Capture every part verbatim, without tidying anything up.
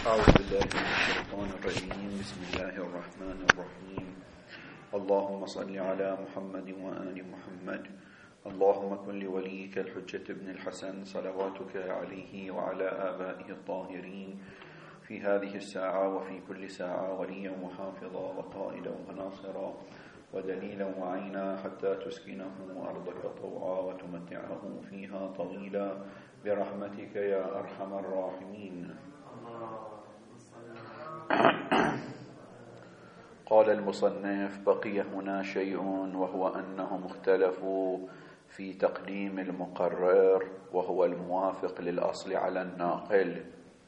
أعوذ بالله من الشيطان الرجيم. بسم الله الرحمن الرحيم. اللهم صل على محمد وآل محمد. اللهم كن لوليك الحجة ابن الحسن صلواتك عليه وعلى آبائه الطاهرين في هذه الساعة وفي كل ساعة وليا وحافظا وقائدا وناصرا ودليلا وعينا حتى تسكنه أرضك طوعا وتمتعه فيها طويلا برحمتك يا أرحم الراحمين. قال المصنف: بقي هنا شيء، وهو أنهم اختلفوا في تقديم المقرر وهو الموافق للأصل على الناقل.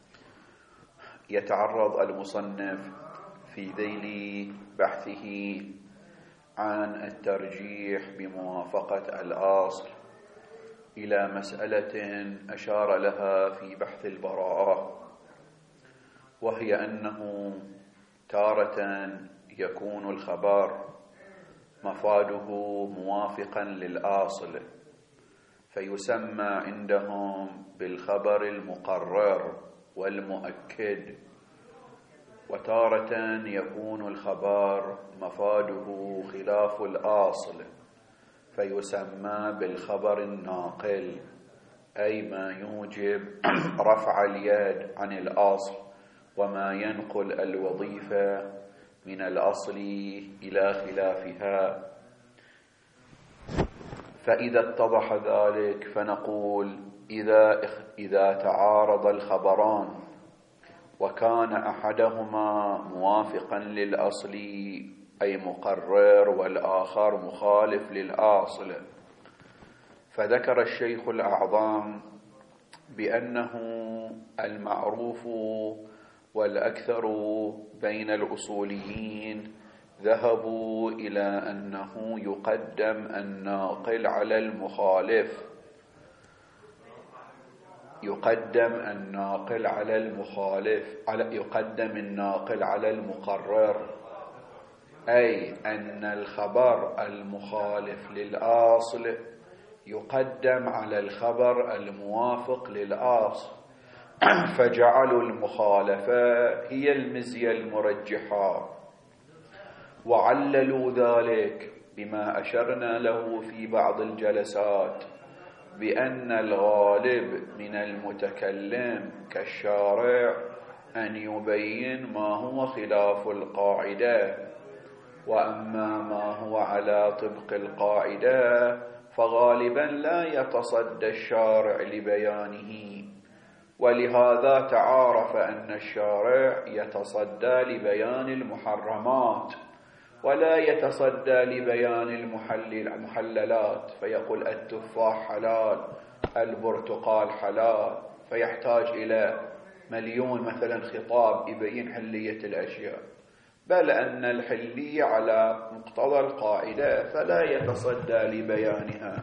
يتعرض المصنف في ذيل بحثه عن الترجيح بموافقة الأصل إلى مسألة أشار لها في بحث البراءة، وهي أنه تارة يكون الخبر مفاده موافقا للأصل فيسمى عندهم بالخبر المقرر والمؤكد، وتارة يكون الخبر مفاده خلاف الأصل فيسمى بالخبر الناقل، أي ما يوجب رفع اليد عن الأصل وما ينقل الوظيفة من الأصل إلى خلافها. فإذا اتضح ذلك فنقول: إذا إذا تعارض الخبران وكان أحدهما موافقا للأصل أي مقرر والآخر مخالف للأصل، فذكر الشيخ الأعظم بأنه المعروف والأكثر بين الأصوليين ذهبوا إلى أنه يقدم الناقل على المخالف يقدم الناقل على المخالف على يقدم الناقل على المقرر، أي أن الخبر المخالف للأصل يقدم على الخبر الموافق للأصل، فجعلوا المخالفة هي المزية المرجحة، وعللوا ذلك بما أشرنا له في بعض الجلسات بأن الغالب من المتكلم كالشارع أن يبين ما هو خلاف القاعدة، وأما ما هو على طبق القاعدة فغالبا لا يتصدى الشارع لبيانه، ولهذا تعارف أن الشارع يتصدى لبيان المحرمات ولا يتصدى لبيان المحللات، فيقول التفاح حلال، البرتقال حلال، فيحتاج إلى مليون مثلا خطاب يبين حلية الأشياء، بل أن الحلية على مقتضى القاعدة فلا يتصدى لبيانها.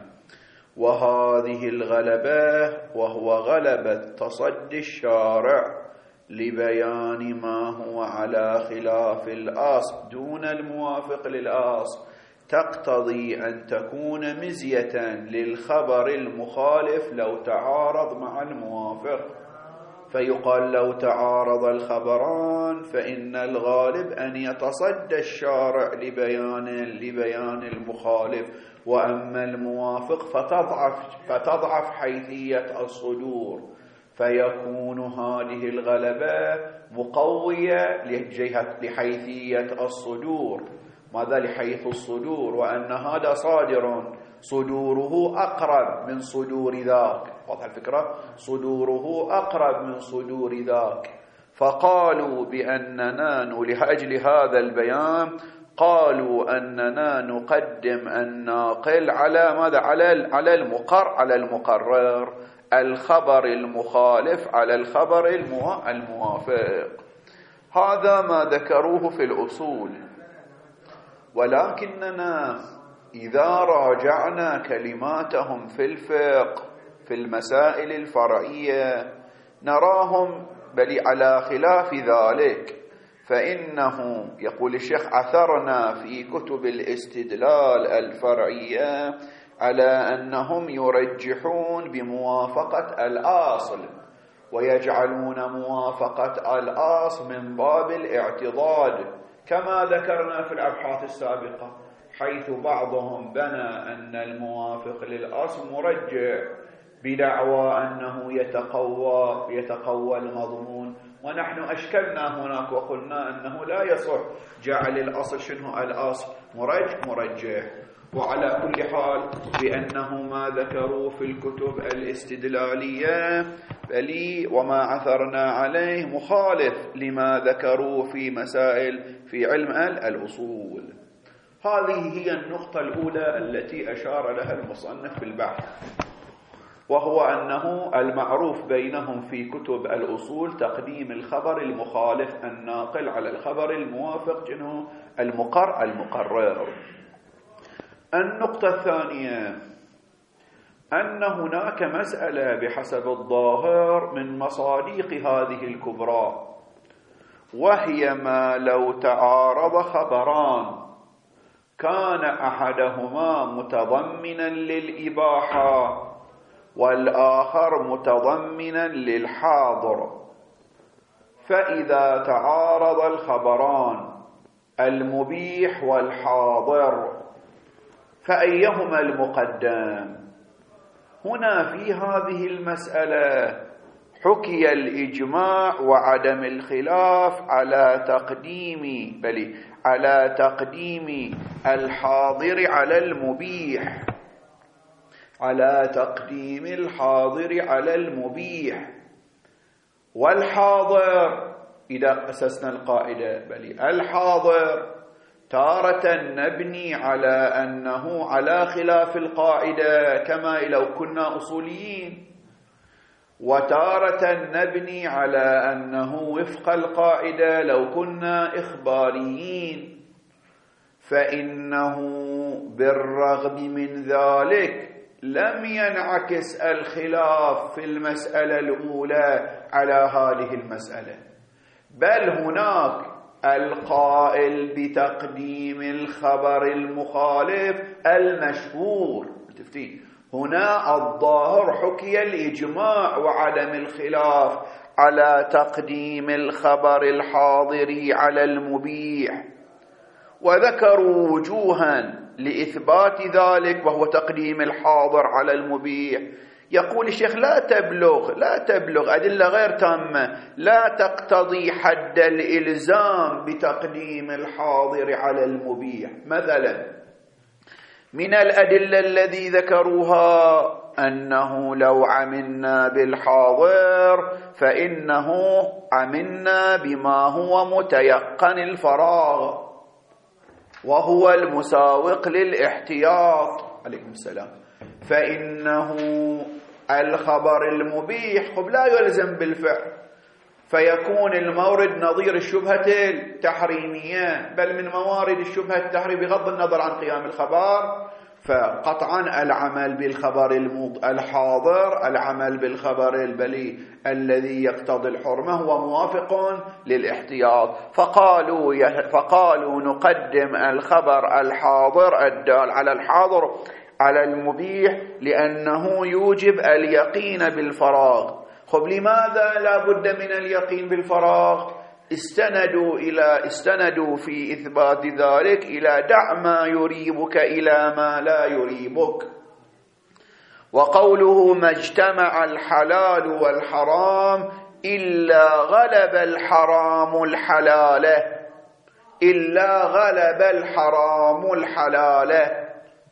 وهذه الغلبة وهو غلبة تصدي الشارع لبيان ما هو على خلاف الأصل دون الموافق للأصل تقتضي أن تكون مزية للخبر المخالف لو تعارض مع الموافق، فيقال لو تعارض الخبران فإن الغالب أن يتصدى الشارع لبيان لبيان المخالف، وأما الموافق فتضعف فتضعف حيثية الصدور، فيكون هذه الغلبة مقوية لجهة لحيثية الصدور. ماذا لحيث الصدور؟ وأن هذا صادر صدوره أقرب من صدور ذاك، واضح الفكرة؟ صدوره أقرب من صدور ذاك، فقالوا بأننا لأجل هذا البيان قالوا أننا نقدم الناقل على ماذا؟ على على المقر على المقرر، الخبر المخالف على الخبر الموافق. هذا ما ذكروه في الأصول، ولكننا إذا راجعنا كلماتهم في الفقه في المسائل الفرعية نراهم بل على خلاف ذلك، فإنه يقول الشيخ: عثرنا في كتب الاستدلال الفرعية على أنهم يرجحون بموافقة الأصل، ويجعلون موافقة الأصل من باب الاعتضاد كما ذكرنا في الأبحاث السابقة، حيث بعضهم بنى أن الموافق للأصل مرجع بدعوى أنه يتقوى يتقوى المضمون، ونحن أشكلنا هناك وقلنا أنه لا يصح جعل الأصل شنو الأصل مرجع مرجع. وعلى كل حال بأنه ما ذكروا في الكتب الاستدلالية بل وما عثرنا عليه مخالف لما ذكروا في مسائل في علم الأصول. هذه هي النقطة الأولى التي أشار لها المصنف في البحث، وهو أنه المعروف بينهم في كتب الأصول تقديم الخبر المخالف الناقل على الخبر الموافق جنه المقر المقرر. النقطة الثانية أن هناك مسألة بحسب الظاهر من مصادق هذه الكبرى، وهي ما لو تعارض خبران كان أحدهما متضمنا للإباحة والآخر متضمنا للحاضر، فإذا تعارض الخبران المبيح والحاضر فأيهما المقدم؟ هنا في هذه المسألة حكي الإجماع وعدم الخلاف على تقديم بل على تقديم الحاضر على المبيح، على تقديم الحاضر على المبيح. والحاضر إذا أسسنا القاعدة بل الحاضر تارة نبني على أنه على خلاف القاعدة كما لو كنا أصوليين، وتارة نبني على أنه وفق القاعدة لو كنا إخباريين. فإنه بالرغم من ذلك لم ينعكس الخلاف في المسألة الأولى على هذه المسألة، بل هناك القائل بتقديم الخبر المخالف المشهور. هنا الظاهر حكي الإجماع وعدم الخلاف على تقديم الخبر الحاضر على المبيح، وذكروا وجوها لإثبات ذلك وهو تقديم الحاضر على المبيح. يقول الشيخ لا تبلغ لا تبلغ أدلة غير تامة لا تقتضي حد الإلزام بتقديم الحاضر على المبيح. مثلا من الأدلة الذي ذكروها أنه لو عملنا بالحاضر فإنه عملنا بما هو متيقن الفراغ وهو المساوق للاحتياط. عليكم السلام. فإنه الخبر المبيح خب لا يلزم بالفعل، فيكون المورد نظير الشبهة التحريمية، بل من موارد الشبهة التحريم بغض النظر عن قيام الخبر. فقطعا العمل بالخبر الحاضر العمل بالخبر البلي الذي يقتضي الحرمة هو موافق للاحتياط. فقالوا فقالوا نقدم الخبر الحاضر الدال على الحاضر على المبيح لأنه يوجب اليقين بالفراغ. خب لماذا لا بد من اليقين بالفراغ؟ استندوا إلى استندوا في إثبات ذلك إلى دع ما يريبك إلى ما لا يريبك. وقوله ما اجتمع الحلال والحرام إلا غلب الحرام الحلال إلا غلب الحرام الحلال.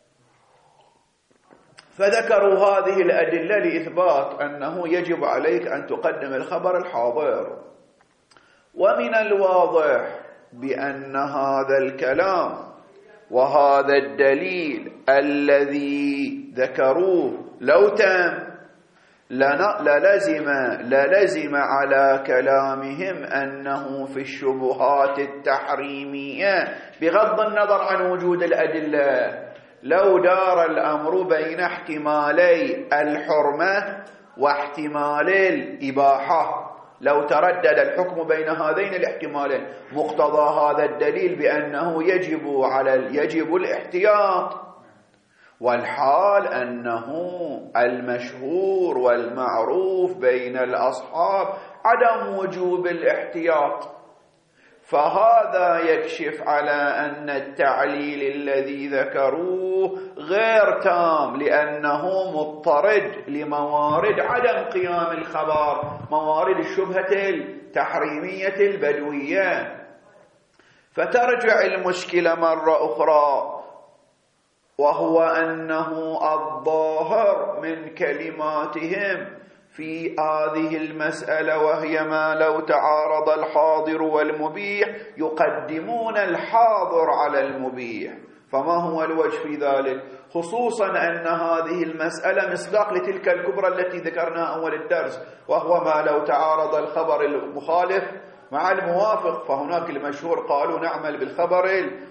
فذكروا هذه الأدلة لإثبات أنه يجب عليك أن تقدم الخبر الحاضر. ومن الواضح بأن هذا الكلام وهذا الدليل الذي ذكروه لو تم للزم للزم على كلامهم أنه في الشبهات التحريمية بغض النظر عن وجود الأدلة لو دار الأمر بين احتمالي الحرمة واحتمال الإباحة، لو تردد الحكم بين هذين الاحتمالين، مقتضى هذا الدليل بأنه يجب على يجب الاحتياط. والحال أنه المشهور والمعروف بين الأصحاب عدم وجوب الاحتياط، فهذا يكشف على أن التعليل الذي ذكروه غير تام، لأنه مضطرد لموارد عدم قيام الخبر، موارد الشبهة التحريمية البدوية. فترجع المشكلة مرة أخرى، وهو أنه الظاهر من كلماتهم في هذه المسألة، وهي ما لو تعارض الحاضر والمبيح يقدمون الحاضر على المبيح. فما هو الوجه في ذلك؟ خصوصا أن هذه المسألة مصداق لتلك الكبرى التي ذكرناها أول الدرس، وهو ما لو تعارض الخبر المخالف مع الموافق، فهناك المشهور قالوا نعمل بالخبر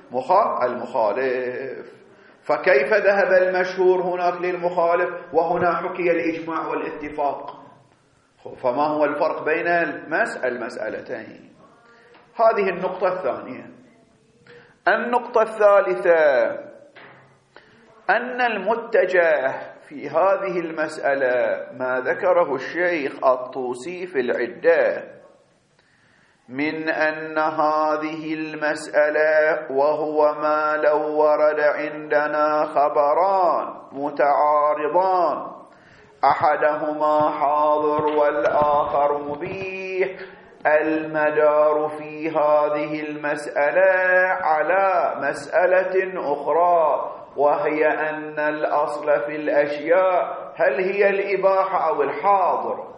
المخالف. فكيف ذهب المشهور هناك للمخالف وهنا حكي الإجماع والاتفاق؟ فما هو الفرق بين المسألتين؟ هذه النقطة الثانية. النقطة الثالثة أن المتجه في هذه المسألة ما ذكره الشيخ الطوسي في العدة من أن هذه المسألة، وهو ما لو ورد عندنا خبران متعارضان أحدهما حاضر والآخر مبيح، المدار في هذه المسألة على مسألة أخرى، وهي أن الأصل في الأشياء هل هي الإباحة أو الحاضر،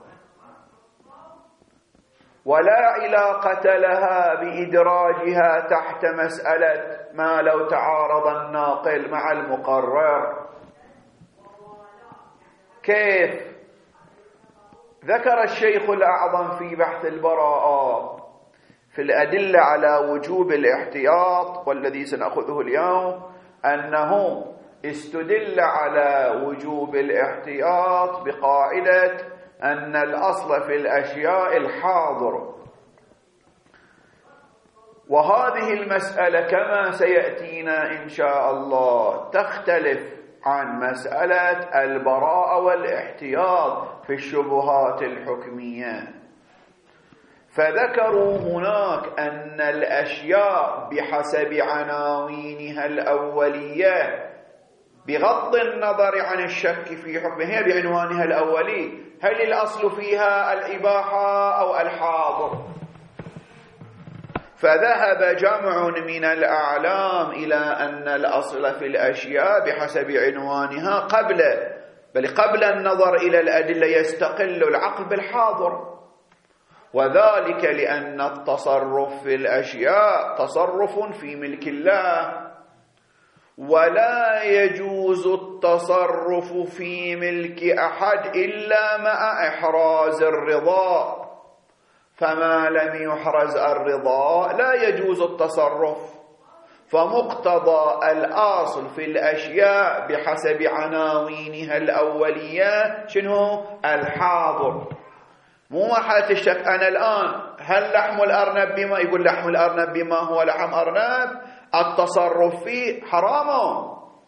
ولا علاقة لها بإدراجها تحت مسألة ما لو تعارض الناقل مع المقرر. كيف؟ ذكر الشيخ الأعظم في بحث البراءة في الأدلة على وجوب الاحتياط، والذي سنأخذه اليوم، أنه استدل على وجوب الاحتياط بقاعدة أن الأصل في الأشياء الحاضر. وهذه المسألة كما سيأتينا إن شاء الله تختلف عن مسألة البراءة والاحتياط في الشبهات الحكمية. فذكروا هناك أن الأشياء بحسب عناوينها الأولية، بغض النظر عن الشك في حكمها بعنوانها الأولي، هل الأصل فيها الإباحة أو الحاضر؟ فذهب جمع من الأعلام إلى أن الأصل في الأشياء بحسب عنوانها قبل بل قبل النظر إلى الأدلة يستقل العقل بالحاضر، وذلك لأن التصرف في الأشياء تصرف في ملك الله، ولا يجوز التصرف في ملك أحد إلا مع إحراز الرضا، فما لم يحرز الرضا لا يجوز التصرف. فمقتضى الأصل في الأشياء بحسب عناوينها الأولية شنو؟ الحاضر. مو محالة الشك. أنا الآن هل لحم الأرنب بما يقول لحم الأرنب بما هو لحم أرنب، التصرف فيه حرام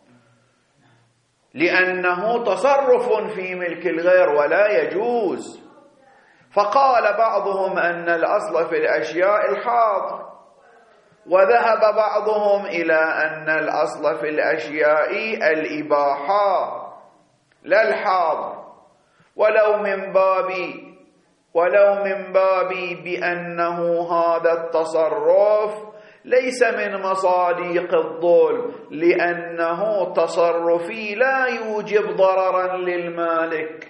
لأنه تصرف في ملك الغير ولا يجوز. فقال بعضهم أن الأصل في الأشياء الحاضر، وذهب بعضهم إلى أن الأصل في الأشياء الإباحة لا الحاضر، ولو من باب ولو من باب بأنه هذا التصرف ليس من مصادق الظلم، لأنه تصرفي لا يوجب ضررا للمالك،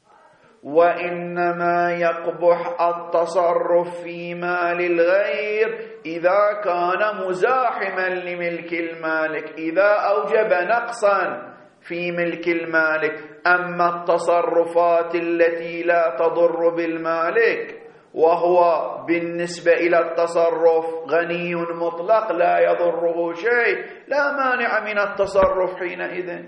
وإنما يقبح التصرف في مال الغير إذا كان مزاحما لملك المالك، إذا أوجب نقصا في ملك المالك. أما التصرفات التي لا تضر بالمالك وهو بالنسبة إلى التصرف غني مطلق لا يضره شيء، لا مانع من التصرف حينئذ.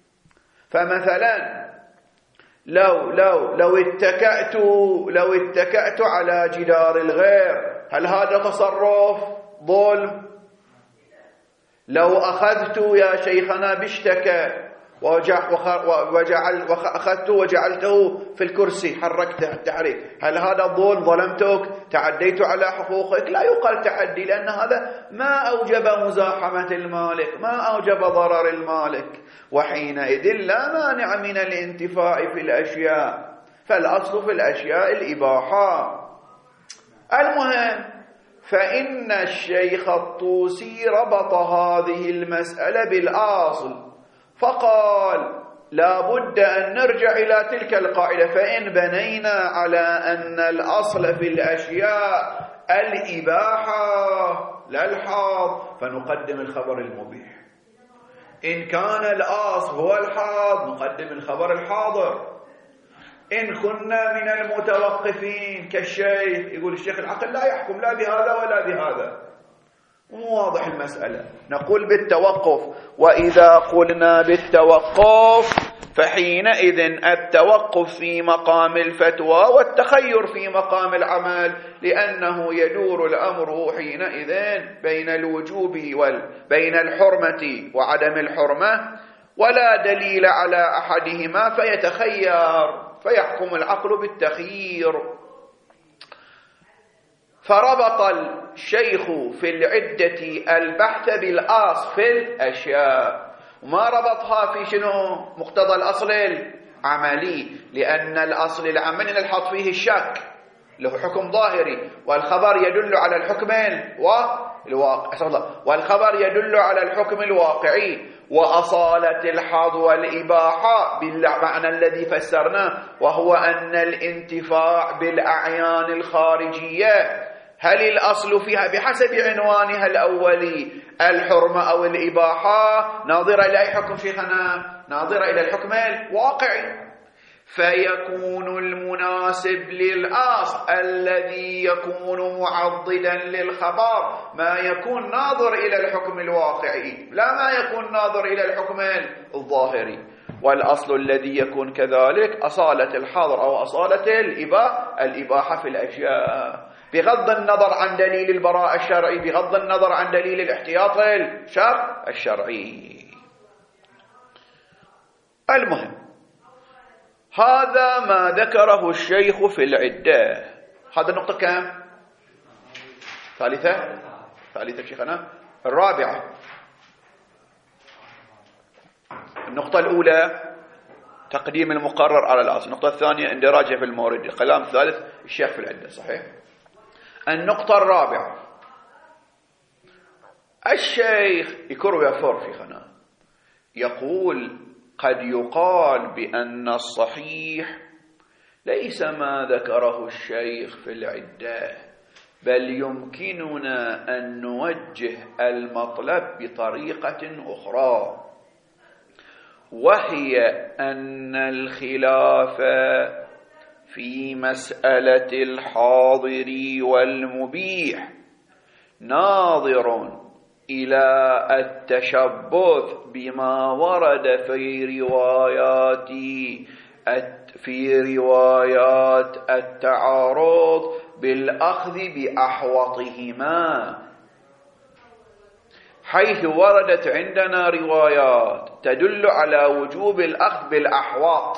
فمثلا لو لو لو اتكأت لو اتكأت على جدار الغير، هل هذا تصرف ظلم؟ لو أخذت يا شيخنا باشتكى وجعل وأخذته وجعلته في الكرسي، حركته التحريك، هل هذا ظلم؟ ظلمتك؟ تعديت على حقوقك؟ لا يقال تعدي، لأن هذا ما أوجب مزاحمة المالك، ما أوجب ضرر المالك، وحينئذ لا مانع من الانتفاع في الأشياء، فالأصل في الأشياء الإباحة. المهم، فإن الشيخ الطوسي ربط هذه المسألة بالأصل، فقال لا بد أن نرجع إلى تلك القاعدة، فإن بنينا على أن الأصل في الأشياء الإباحة لا الحاض فنقدم الخبر المبيح، إن كان الأصل هو الحاض نقدم الخبر الحاضر، إن كنا من المتوقفين كالشيخ يقول الشيخ العقل لا يحكم لا بهذا ولا بهذا، واضح المسألة، نقول بالتوقف. وإذا قلنا بالتوقف فحينئذ التوقف في مقام الفتوى والتخير في مقام العمل، لأنه يدور الأمر حينئذ بين الوجوب وبين الحرمة وعدم الحرمة، ولا دليل على أحدهما فيتخير، فيحكم العقل بالتخيير. فربط الشيخ في العدة البحث بالأصل في الأشياء، وما ربطها في شنو؟ مقتضى الأصل العملي، لأن الأصل العملي نلحظ فيه الشك، له حكم ظاهري، والخبر يدل على الحكم الواقعي، والخبر يدل على الحكم الواقعي، وأصالة الحظ والإباحة بالمعنى الذي فسرناه، وهو أن الانتفاع بالأعيان الخارجية هل الأصل فيها بحسب عنوانها الأولي الحرمة أو الإباحة، ناظرة إلى أي حكم شيخنا؟ ناظرة إلى الحكم الواقعي، فيكون المناسب للأصل الذي يكون معضدا للخبر ما يكون ناظر إلى الحكم الواقعي، لا ما يكون ناظر إلى الحكم الظاهري. والأصل الذي يكون كذلك أصالة الحظر أو أصالة الإباحة، الإباحة في الأشياء، بغض النظر عن دليل البراءة الشرعي، بغض النظر عن دليل الاحتياط الشرع الشرعي. المهم، هذا ما ذكره الشيخ في العدة. هذا النقطة كم؟ ثالثة ثالثة شيخنا الرابعة. النقطة الأولى تقديم المقرر على الأصل، النقطة الثانية اندراجه في المورد، الكلام الثالث الشيخ في العدة، صحيح. النقطة الرابعة، الشيخ يكر يفر شيخنا يقول قد يقال بأن الصحيح ليس ما ذكره الشيخ في العدة، بل يمكننا أن نوجه المطلب بطريقة أخرى، وهي أن الخلاف في مسألة الحاضر والمبيح ناظر إلى التشبث بما ورد في روايات في روايات التعارض بالأخذ بأحوطهما، حيث وردت عندنا روايات تدل على وجوب الأخذ بالأحواط،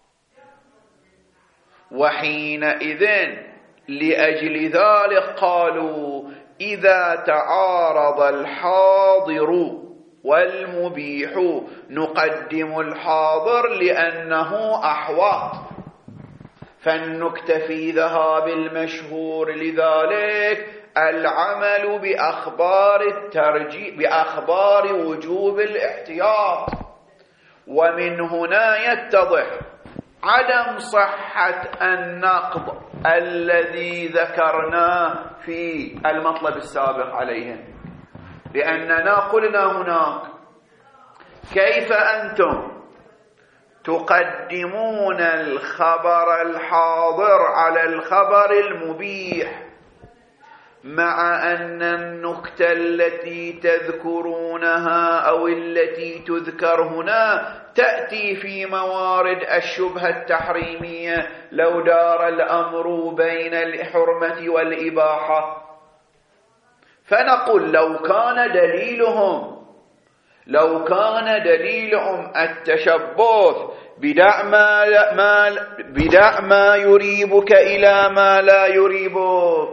وحينئذ لأجل ذلك قالوا إذا تعارض الحاضر والمبيح نقدم الحاضر لأنه أحوط، فلنكتفي ذهاب المشهور لذلك العمل بأخبار الترجيح بأخبار وجوب الاحتياط. ومن هنا يتضح عدم صحة النقض الذي ذكرناه في المطلب السابق عليه، لأننا قلنا هناك كيف أنتم تقدمون الخبر الحاضر على الخبر المبيح، مع أن النكتة التي تذكرونها أو التي تذكر هنا تأتي في موارد الشبهة التحريمية لو دار الأمر بين الحرمة والإباحة. فنقول لو كان دليلهم لو كان دليلهم التشبث بدع ما, ما, بدع ما يريبك إلى ما لا يريبك،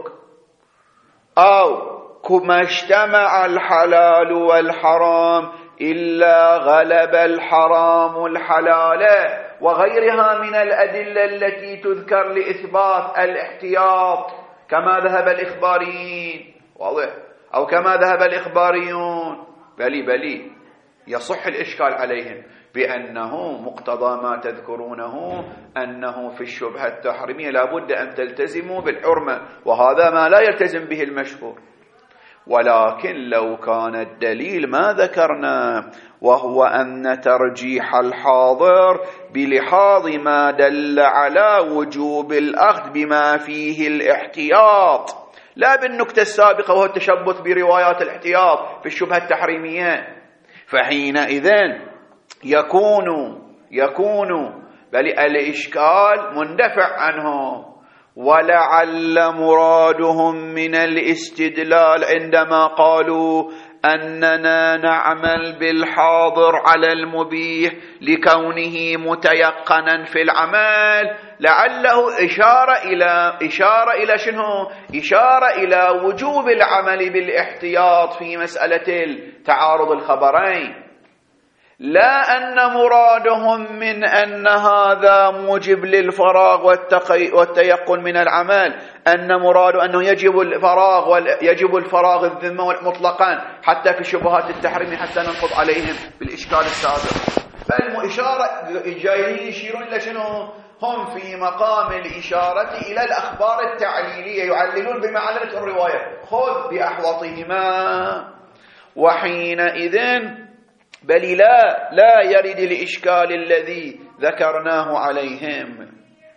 أو كما اجتمع الحلال والحرام إلا غلب الحرام الحلال، وغيرها من الأدلة التي تذكر لإثبات الاحتياط كما ذهب الإخباريين، واضح، أو كما ذهب الإخباريون. بلي بلي يصح الإشكال عليهم بأنه مقتضى ما تذكرونه أنه في الشبهة التحريمية لابد أن تلتزموا بالحرمة، وهذا ما لا يلتزم به المشهور. ولكن لو كان الدليل ما ذكرنا، وهو أن ترجيح الحاضر بلحاظ ما دل على وجوب الأخذ بما فيه الاحتياط، لا بالنكتة السابقة وهو التشبث بروايات الاحتياط في الشبهة التحريمية، فحينئذ يكون يكون بل الإشكال مندفع عنه. ولعل مرادهم من الاستدلال عندما قالوا أننا نعمل بالحاضر على المبيح لكونه متيقنا في العمل، لعله إشارة إلى إشارة إلى شنو؟ إشارة إلى وجوب العمل بالاحتياط في مسألة تعارض الخبرين، لا أن مرادهم من أن هذا موجب للفراغ والتيقن من العمل، أن مراد أنه يجب الفراغ ويجب الفراغ الذمة مطلقا حتى في شبهات التحريم حتى ننقض عليهم بالإشكال السابق. فالإشارة جايين يشيرون إلى شنو؟ هم في مقام الإشارة إلى الأخبار التعليلية، يعللون بما عللت الرواية، خذ بأحوطهما. وحينئذ بل لا لا يرد الإشكال الذي ذكرناه عليهم.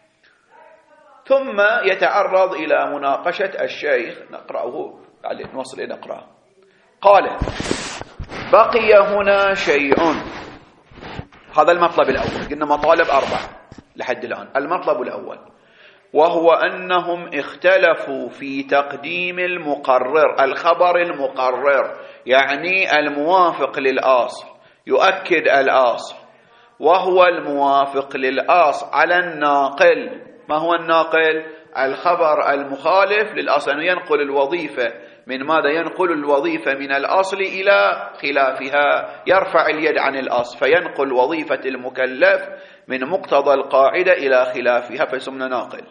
ثم يتعرض إلى مناقشة الشيخ، نقرأه عليه نوصل نقرأه. قال: بقي هنا شيء. هذا المطلب الأول، قلنا مطالب أربعة لحد الآن. المطلب الأول وهو أنهم اختلفوا في تقديم المقرر، الخبر المقرر يعني الموافق للأصل، يؤكد الأصل، وهو الموافق للأصل على الناقل. ما هو الناقل؟ الخبر المخالف للأصل، أنه ينقل الوظيفة من ماذا؟ ينقل الوظيفة من الأصل إلى خلافها، يرفع اليد عن الأصل فينقل وظيفة المكلف من مقتضى القاعدة إلى خلافها فيسمى ناقل.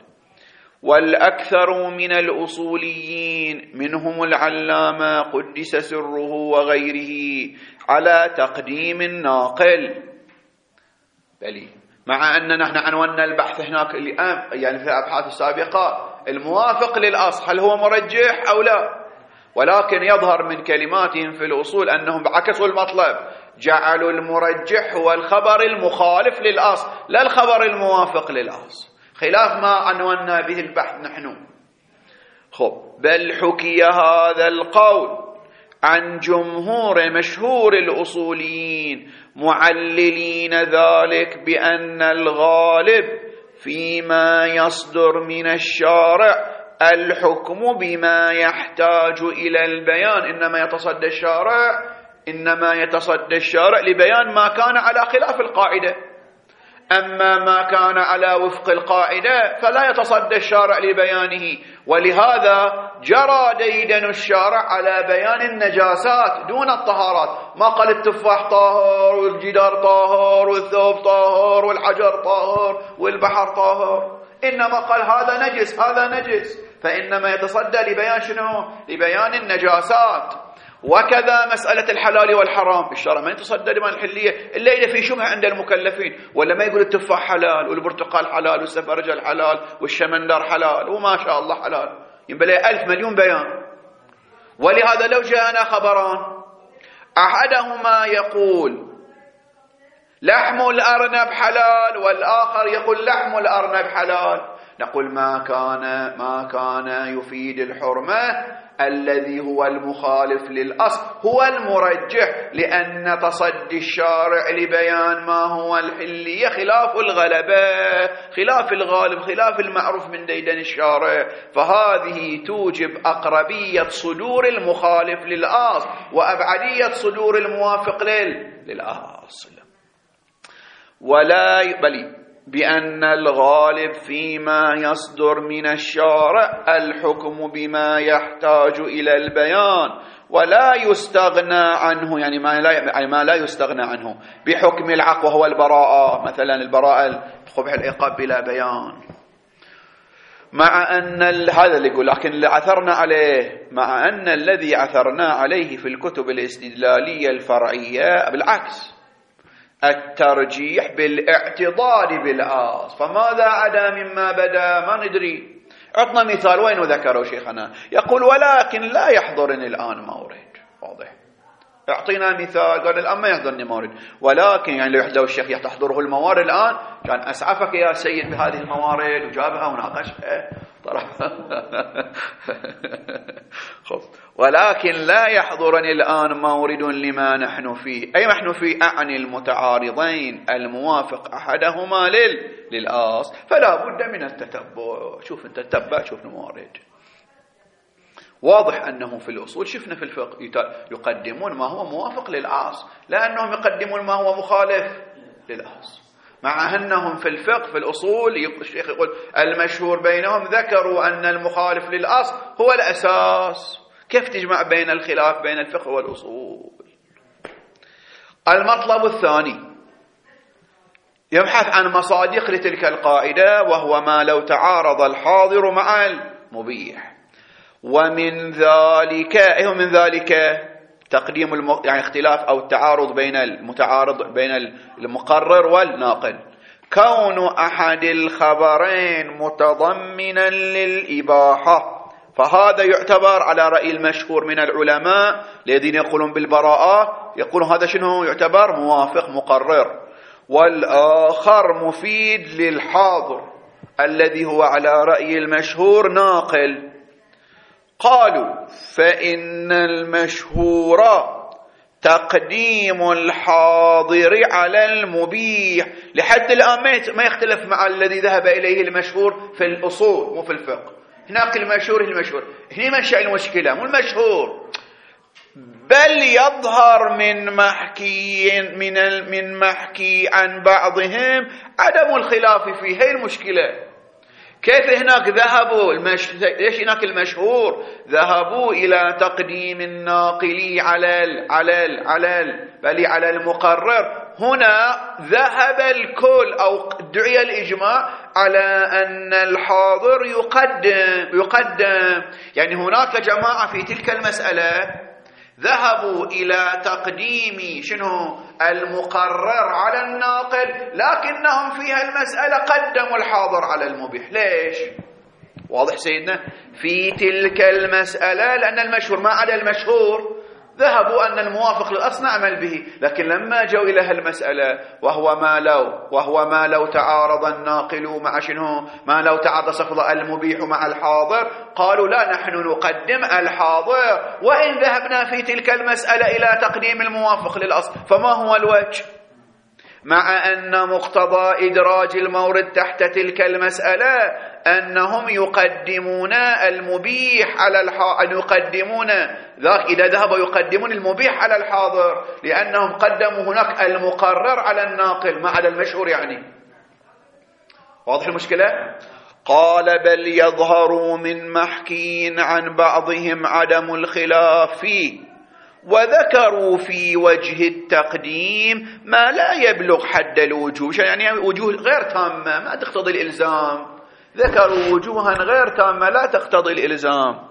والأكثر من الأصوليين منهم العلامة قدس سره وغيره على تقديم الناقل. بلي مع أن نحن عنونا البحث هناك الآن يعني في الأبحاث السابقة الموافق للأصل هل هو مرجح أو لا، ولكن يظهر من كلماتهم في الأصول أنهم بعكسوا المطلب، جعلوا المرجح هو الخبر المخالف للأصل لا الخبر الموافق للأصل، خلاف ما عنونا به البحث نحن. خب بل حكي هذا القول عن جمهور مشهور الأصوليين معللين ذلك بأن الغالب فيما يصدر من الشارع الحكم بما يحتاج إلى البيان، إنما يتصدى الشارع إنما يتصدى الشارع لبيان ما كان على خلاف القاعدة، أما ما كان على وفق القاعدة فلا يتصدى الشارع لبيانه. ولهذا جرى ديدن الشارع على بيان النجاسات دون الطهارات، ما قال التفاح طاهر والجدار طاهر والثوب طاهر والحجر طاهر والبحر طاهر، إنما قال هذا نجس هذا نجس، فإنما يتصدى لبيان شنو؟ لبيان النجاسات. وكذا مسألة الحلال والحرام، الشرع ما يتصدى لما الحلية إلا إذا في شبهة عند المكلفين، ولا ما يقول التفاح حلال والبرتقال حلال والسفرجل حلال والشمندر حلال وما شاء الله حلال، ينبلي ألف مليون بيان. ولهذا لو جاءنا خبران أحدهما يقول لحم الأرنب حلال والآخر يقول لحم الأرنب حلال، نقول ما كان ما كان يفيد الحرمة الذي هو المخالف للأصل هو المرجح، لأن تصدي الشارع لبيان ما هو الحلية خلاف الغلبة، خلاف الغالب، خلاف المعروف من ديدن الشارع، فهذه توجب أقربية صدور المخالف للأصل وأبعدية صدور الموافق للأصل. ولا بل بأن الغالب فيما يصدر من الشارع الحكم بما يحتاج إلى البيان ولا يستغنى عنه، يعني ما لا, يعني ما لا يستغنى عنه بحكم العقل وهو البراءة، مثلا البراءة قبح العقاب بلا بيان، مع أن هذا اللي يقول، لكن اللي عثرنا عليه مع أن الذي عثرنا عليه في الكتب الاستدلالية الفرعية بالعكس الترجيح بالاعتضاد بالآص، فماذا عدا مما بدا ما ندري. عطنا مثال وين ذكروا شيخنا؟ يقول ولكن لا يحضرني الآن مورد. واضح، اعطينا مثال، قال الآن ما يحضرني مورد، ولكن يعني لو يحضر الشيخ تحضره الموارد الآن كان أسعفك يا سيد بهذه الموارد وجابها وناقشها. خب، ولكن لا يحضرني الآن مورد لما نحن فيه، أي نحن فيه أعني المتعارضين الموافق أحدهما لل للآصل، فلا بد من التتبع. شوف انت تتبع، شوف الموارد. واضح أنه في الأصول شفنا في الفقه يقدمون ما هو موافق للآصل، لأنهم يقدمون ما هو مخالف للآصل، مع أنهم في الفقه في الأصول الشيخ يقول المشهور بينهم ذكروا أن المخالف للأصل هو الأساس. كيف تجمع بين الخلاف بين الفقه والأصول؟ المطلب الثاني يبحث عن مصادق لتلك القاعدة، وهو ما لو تعارض الحاضر مع المبيح، ومن ذلك أيه من ذلك تقديم الم... يعني اختلاف أو التعارض بين المتعارض بين المقرر والناقل، كون أحد الخبرين متضمنا للإباحة، فهذا يعتبر على رأي المشهور من العلماء الذين يقولون بالبراءة، يقولون هذا شنو يعتبر موافق مقرر، والآخر مفيد للحاضر الذي هو على رأي المشهور ناقل. قالوا فإن المشهور تقديم الحاضر على المبيح، لحد الآن ما يختلف مع الذي ذهب إليه المشهور في الأصول مو في الفقه. هناك المشهور المشهور هنا منشأ المشكلة مو المشهور، بل يظهر من محكي من من محكي عن بعضهم عدم الخلاف فيه. هي المشكلة. كيف هناك ذهبوا المش... ليش هناك المشهور ذهبوا إلى تقديم الناقلي على ال... على ال... على ال... بل على المقرر، هنا ذهب الكل أو ادعي الإجماع على أن الحاضر يقدم يقدم يعني هناك جماعة في تلك المسألة ذهبوا إلى تقديم شنو المقرر على الناقل، لكنهم فيها المسألة قدموا الحاضر على المبيح. ليش؟ واضح سيدنا؟ في تلك المسألة لأن المشهور ما عدا المشهور ذهبوا أن الموافق للأصل نعمل به، لكن لما جو إلى هالمسألة وهو ما لو وهو ما لو تعارض الناقل مع شنو ما لو تعارض صفض المبيح مع الحاضر، قالوا لا نحن نقدم الحاضر، وإن ذهبنا في تلك المسألة إلى تقديم الموافق للأصل فما هو الوجه؟ مع أن مقتضى إدراج المورد تحت تلك المسألة أنهم يقدمون المبيح على الحاضر، يقدمون ذاك إذا ذهبوا يقدمون المبيح على الحاضر، لأنهم قدموا هناك المقرر على الناقل ما عدا المشهور. يعني واضح المشكلة؟ قال بل يظهر من محكي عن بعضهم عدم الخلاف فيه، وذكروا في وجه التقديم ما لا يبلغ حد الوجوه، يعني وجوه غير تامة ما تقتضي الإلزام، ذكروا وجوها غير تامة لا تقتضي الإلزام،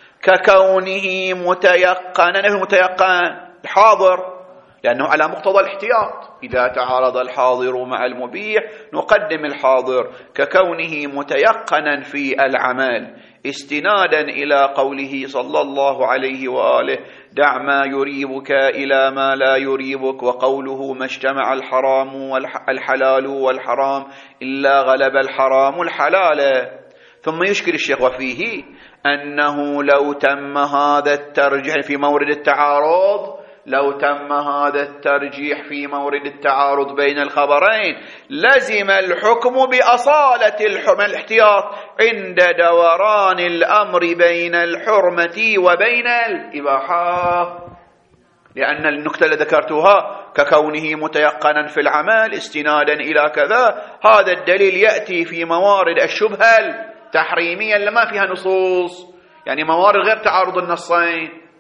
ككونه متيقنا، متيقن الحاضر لأنه على مقتضى الاحتياط، إذا تعارض الحاضر مع المبيح نقدم الحاضر، ككونه متيقنا في العمل، استنادا إلى قوله صلى الله عليه وآله دع ما يريبك إلى ما لا يريبك، وقوله ما اجتمع الحرام والحلال والحرام إلا غلب الحرام الحلال. ثم يشكل الشيخ وفيه أنه لو تم هذا الترجيح في مورد التعارض لو تم هذا الترجيح في مورد التعارض بين الخبرين لزم الحكم بأصالة الحرمة الاحتياط عند دوران الأمر بين الحرمة وبين الإباحة، لأن النكتة التي ذكرتها ككونه متيقنا في العمل استنادا إلى كذا، هذا الدليل يأتي في موارد الشبهة التحريمية اللي ما فيها نصوص، يعني موارد غير تعارض النصين.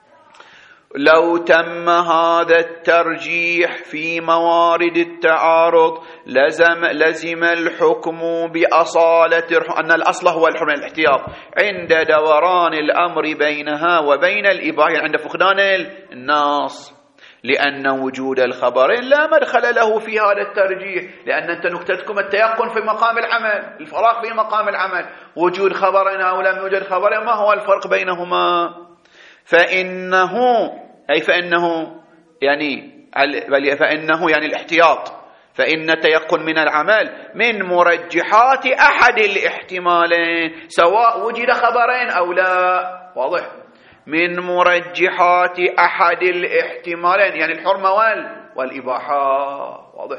لو تم هذا الترجيح في موارد التعارض لزم لزم الحكم بأصالة أن الأصل هو الحرمة الاحتياط عند دوران الأمر بينها وبين الإباحة، عند فقدان النص، لأن وجود الخبرين لا مدخل له في هذا الترجيح، لأن أنت نكتتكم التيقن في مقام العمل، الفراغ في مقام العمل، وجود خبرين أو لم يوجد خبرين ما هو الفرق بينهما؟ فإنه أي فإنه يعني بل فإنه يعني الاحتياط، فإن تيقن من العمل من مرجحات أحد الاحتمالين سواء وجد خبرين أو لا، واضح؟ من مرجحات أحد الاحتمالين يعني الحرمة والإباحة، واضح؟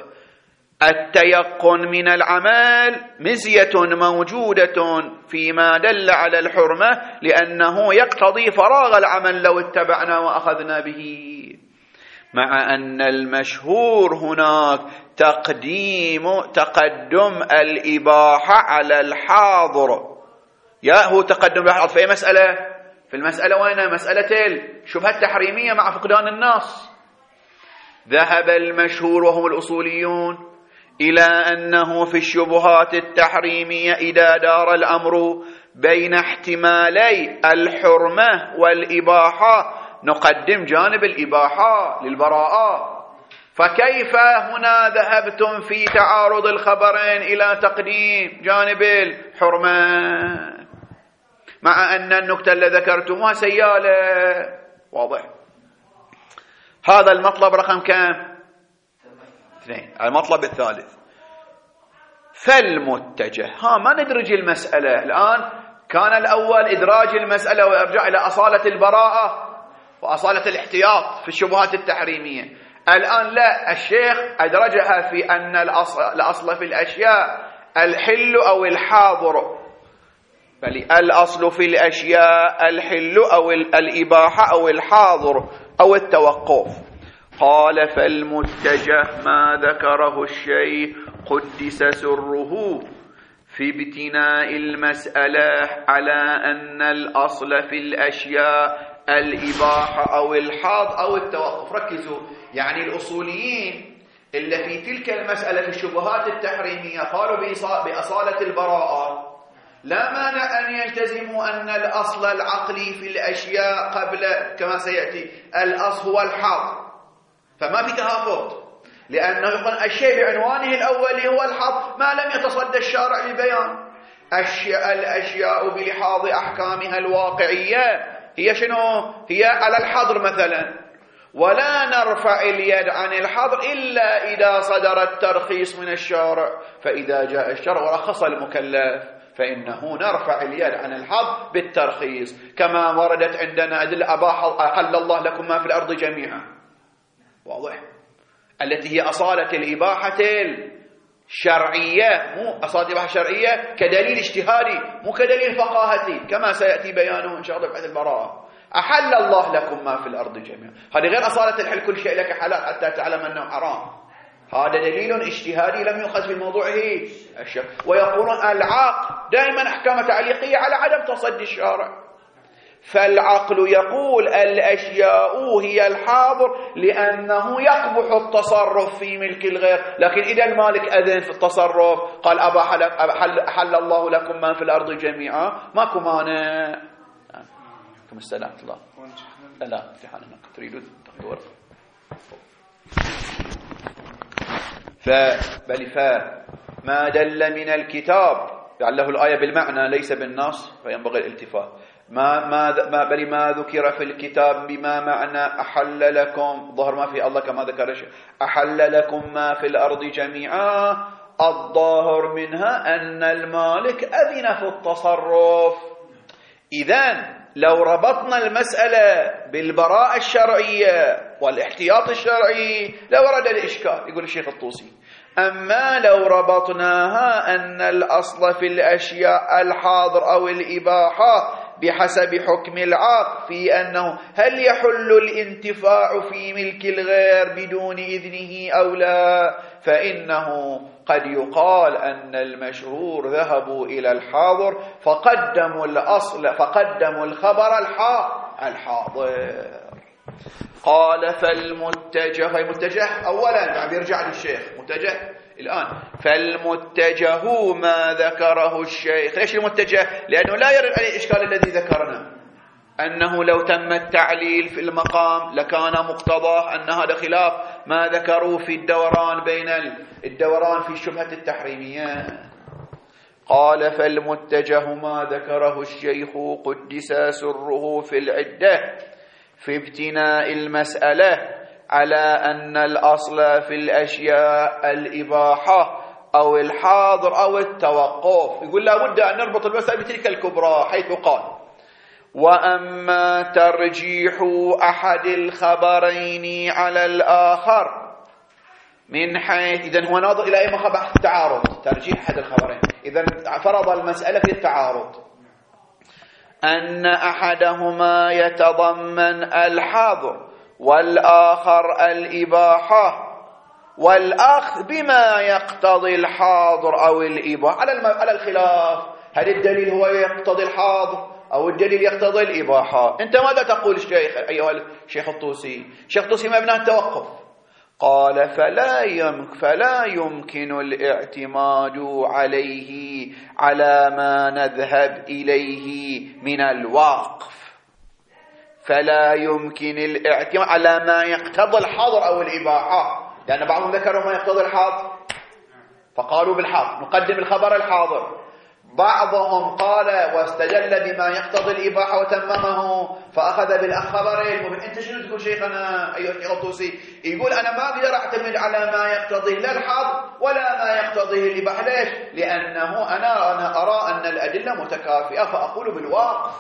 التيقن من العمل مزية موجودة فيما دل على الحرمة لأنه يقتضي فراغ العمل لو اتبعنا وأخذنا به، مع أن المشهور هناك تقديم تقدم الإباحة على الحاضر. يا هو تقدم الحاضر في أي مسألة؟ في المسألة وين؟ مسألة الشبهة التحريمية مع فقدان النص. ذهب المشهور وهم الأصوليون إلى أنه في الشبهات التحريمية إذا دار الأمر بين احتمالي الحرمة والإباحة نقدم جانب الإباحة للبراءة، فكيف هنا ذهبتم في تعارض الخبرين إلى تقديم جانب الحرمة مع أن النكتة التي ذكرتموها سيالة؟ واضح. هذا المطلب رقم كم؟ اثنين. المطلب الثالث فالمتجه، ها ما ندرج المسألة الآن. كان الأول إدراج المسألة وإرجاع إلى أصالة البراءة وأصالة الاحتياط في الشبهات التحريمية. الآن لا، الشيخ أدرجها في أن الأصل, الأصل في الأشياء الحل أو الحاضر، بل الأصل في الأشياء الحل أو الإباحة أو الحاضر أو التوقف. قال فالمتجه ما ذكره الشيخ قدس سره في ابتناء المسألة على أن الأصل في الأشياء الإباحة أو الحاض أو التوقف. ركزوا، يعني الأصوليين اللي في تلك المسألة في الشبهات التحريمية قالوا بأصالة البراءة، لا مانع أن يلتزموا أن الأصل العقلي في الأشياء قبل كما سيأتي الأصل هو الحاض، فما في تهافت، لأنه يقول الشيء بعنوانه الأولي هو الحظ ما لم يتصدى الشارع لبيان. أشياء الأشياء بلحاظ أحكامها الواقعية هي شنو؟ هي على الحظر مثلا، ولا نرفع اليد عن الحظر إلا إذا صدر الترخيص من الشارع، فإذا جاء الشرع ورخص المكلف فإنه نرفع اليد عن الحظر بالترخيص، كما وردت عندنا أدلة أباح أحل الله لكم ما في الأرض جميعا، واضح، التي هي أصالة الإباحة الشرعية، مو أصالة الإباحة الشرعية كدليل اجتهادي مو كدليل فقاهتي، كما سيأتي بيانه إن شاء الله بعد البراءة. أحل الله لكم ما في الأرض جميعا، هذه غير أصالة الحل كل شيء لك حلال حتى تعلم أنه حرام، هذا دليل اجتهادي لم يؤخذ في موضوعه الشرع. ويقولون العقل دائما أحكام تعليقية على عدم تصدي الشارع، فالعقل يقول الأشياء هي الحاضر لأنه يقبح التصرف في ملك الغير، لكن إذا المالك أذن في التصرف قال أباح أحل الله لكم ما في الأرض جميعا ماكو مانع. كم السلام الله. لا لا امتحان هناك تريدون تاخذوا ورقة. فبل فما دل من الكتاب لعله الآية بالمعنى ليس بالنص فينبغي الالتفات. ما ما بل ما ذكر في الكتاب بما معنى أحل لكم، ظهر ما في الله كما ذكر أحل لكم ما في الأرض جميعا، الظاهر منها أن المالك أذن في التصرف. إذن لو ربطنا المسألة بالبراءة الشرعية والاحتياط الشرعي لورد الإشكال، يقول الشيخ الطوسي. أما لو ربطناها أن الأصل في الأشياء الحاضر أو الإباحة بحسب حكم العقل في أنه هل يحل الانتفاع في ملك الغير بدون إذنه أو لا، فإنه قد يقال أن المشهور ذهبوا إلى الحاضر فقدموا الأصل فقدموا الخبر الحاضر. قال فالمتجه، فالمتجه أولا عم يرجع للشيخ متجه الآن، فالمتجه ما ذكره الشيخ. ليش المتجه؟ لأنه لا يرد عليه الإشكال الذي ذكرنا أنه لو تم التعليل في المقام لكان مقتضاه أن هذا خلاف ما ذكروا في الدوران بين الدوران في الشبهة التحريمية. قال فالمتجه ما ذكره الشيخ قدس سره في العدة في ابتناء المسألة على أن الأصل في الأشياء الإباحة أو الحاضر أو التوقف. يقول لا بد أن نربط المسألة بتلك الكبرى، حيث قال وأما ترجيح أحد الخبرين على الآخر من حيث، إذن هو ناظر إلى أي مخبح التعارض، ترجيح أحد الخبرين، إذن فرض المسألة في التعارض أن أحدهما يتضمن الحظر والآخر الإباحة، والأخذ بما يقتضي الحاضر أو الإباحة على على الخلاف، هل الدليل هو يقتضي الحاضر أو الدليل يقتضي الإباحة؟ أنت ماذا تقول الشيخ أيها الشيخ الطوسي؟ الشيخ الطوسي مبنى التوقف. قال فلا يمكن فلا يمكن الاعتماد عليه على ما نذهب إليه من الوقف، فلا يمكن الاعتماد على ما يقتضي الحظر أو الإباحة، لأن بعضهم ذكروا ما يقتضي الحظر فقالوا بالحظر نقدم الخبر الحاضر، بعضهم قال واستدل بما يقتضي الإباحة وتممه فأخذ بالخبر المبين. أنت شنو تقول شيخنا أيها الشيخ الطوسي؟ يقول أنا ما أقدر أعتمد على ما يقتضيه لا الحظر ولا ما يقتضيه الإباحة. ليش؟ لأنه أنا أنا أرى أن الأدلة متكافئة فأقول بالواقف.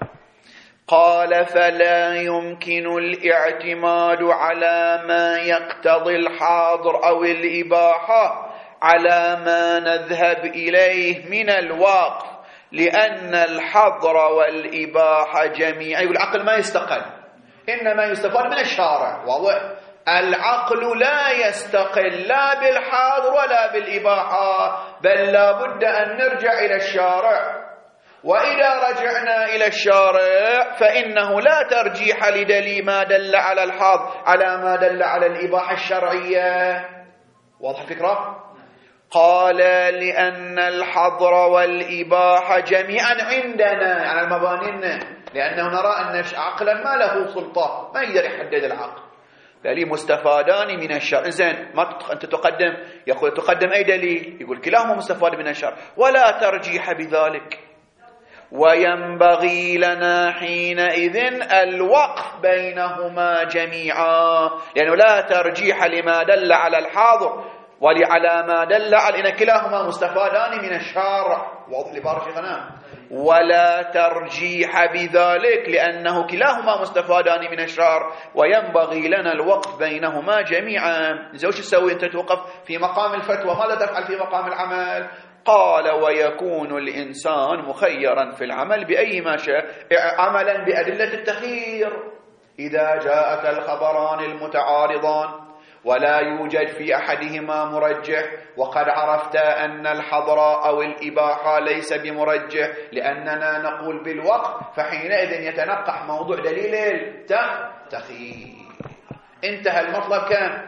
قال فلا يمكن الاعتماد على ما يقتضي الحاضر أو الإباحة على ما نذهب إليه من الوقف، لأن الحظر والإباحة جميعا، يقول العقل ما يستقل، إنما يستفاد من الشارع. واضح؟ العقل لا يستقل لا بالحظر ولا بالإباحة، بل لا بد أن نرجع إلى الشارع. وإذا رجعنا إلى الشارع فإنه لا ترجيح لدليل ما دل على الحظر على ما دل على الإباحة الشرعية. واضح الفكرة؟ قال لأن الحظر والإباحة جميعا عندنا على المبانين، لأنه نرى أن عقلا ما له سلطة ما يقدر يحدد العقل، دليل مستفادان من الشرع. زين ما أنت تقدم، يقول تقدم أي دليل؟ يقول كلاهما مستفاد من الشرع ولا ترجيح بذلك، وينبغي لنا حينئذ الوقف بينهما جميعا، لأنه لا ترجيح لما دل على الحاضر ولعلى ما دل على إن كلاهما مستفادان من الشارع. واضح لبارك شيخنا؟ ولا ترجيح بذلك لأنه كلاهما مستفادان من الشارع، وينبغي لنا الوقف بينهما جميعا. زين وش تسوي أنت؟ توقف في مقام الفتوى، ماذا تفعل في مقام العمل؟ قال ويكون الإنسان مخيرا في العمل بأي ما شاء، عملا بأدلة التخيير. إذا جاءك الخبران المتعارضان ولا يوجد في أحدهما مرجح، وقد عرفت أن الحظر أو الإباحة ليس بمرجح لأننا نقول بالوقف، فحينئذ يتنقح موضوع دليل التخيير. انتهى المطلب كم؟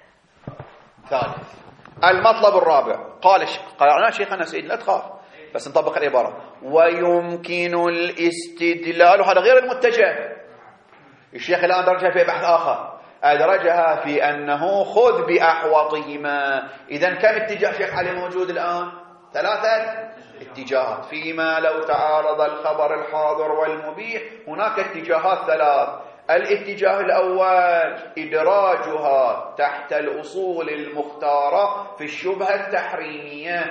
ثالث. المطلب الرابع قال قالنا شيخنا سيد لا تخاف بس نطبق العبارة ويمكن الاستدلال، وهذا غير المتجه. الشيخ الآن درجها في بحث آخر، أدرجها في أنه خذ بأحوطهما. إذن كم اتجاه شيخ علي موجود الآن؟ ثلاثة اتجاهات. فيما لو تعارض الخبر الحاضر والمبيح هناك اتجاهات ثلاث. الاتجاه الأول إدراجها تحت الأصول المختارة في الشبهة التحريمية،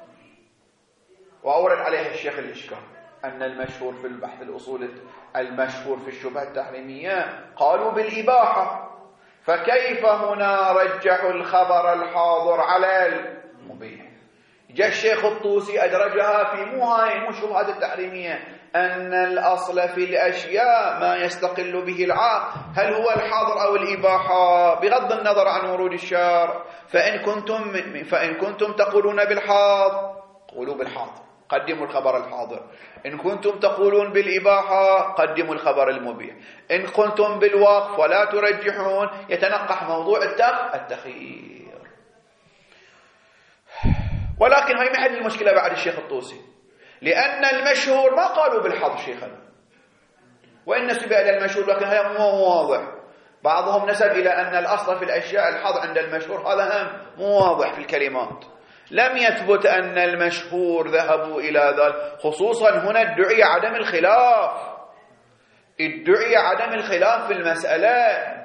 وأورد عليها الشيخ الإشكال أن المشهور في البحث الأصول المشهور في الشبهة التحريمية قالوا بالإباحة، فكيف هنا رجحوا الخبر الحاضر على المبيح؟ جاء الشيخ الطوسي أدرجها في مو هاي مو الشبهات التحريمية، أن الأصل في الأشياء ما يستقل به العقل، هل هو الحاضر أو الإباحة بغض النظر عن ورود الشرع. فإن كنتم فإن كنتم تقولون بالحاضر قولوا بالحاضر، قدموا الخبر الحاضر. إن كنتم تقولون بالإباحة قدموا الخبر المبيح. إن كنتم بالوقف ولا ترجحون يتنقح موضوع التخيير. ولكن هاي محل المشكلة بعد الشيخ الطوسي، لأن المشهور ما قالوا بالحظ شيخنا، وإن نسب إلى المشهور، لكن هذا مو واضح. بعضهم نسب إلى أن الأصل في الأشياء الحظ عند المشهور، هذا هم مو واضح في الكلمات. لم يثبت أن المشهور ذهبوا إلى ذلك، خصوصا هنا ادعي عدم الخلاف، ادعي عدم الخلاف في المسألة،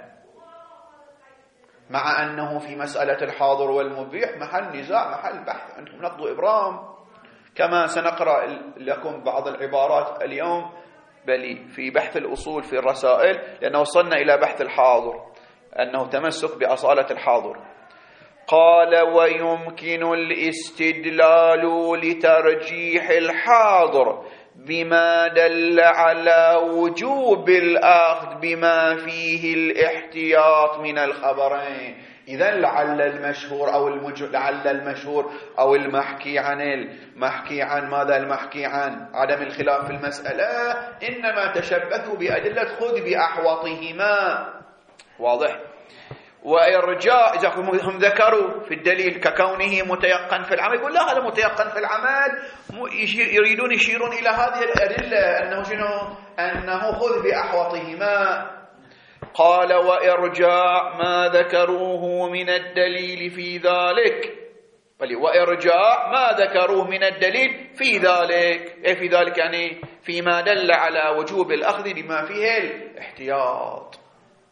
مع أنه في مسألة الحاضر والمبيح محل نزاع، محل بحث. عندكم نقض إبرام كما سنقرأ لكم بعض العبارات اليوم، بل في بحث الأصول في الرسائل، لأنه وصلنا إلى بحث الحاضر، أنه تمسك بأصالة الحاضر. قال: ويمكن الاستدلال لترجيح الحاضر بما دل على وجوب الأخذ بما فيه الاحتياط من الخبرين. إذا لعل المشهور أو المج... لعل المشهور أو المحكي عن المحكي عن ماذا المحكي عن عدم الخلاف في المسألة إنما تشبثوا بأدلة خذ بأحوطهما. واضح؟ وإرجاء إذا هم ذكروا في الدليل ككونه متيقن في العمل، يقول لا هذا متيقن في العمل، يريدون يشيرون إلى هذه الأدلة أنه شنو؟ أنه خذ بأحوطهما. قال: وإرجاء ما ذكروه من الدليل في ذلك، بل وإرجاء ما ذكروه من الدليل في ذلك، إيه في ذلك؟ يعني فيما دل على وجوب الأخذ بما فيه الاحتياط.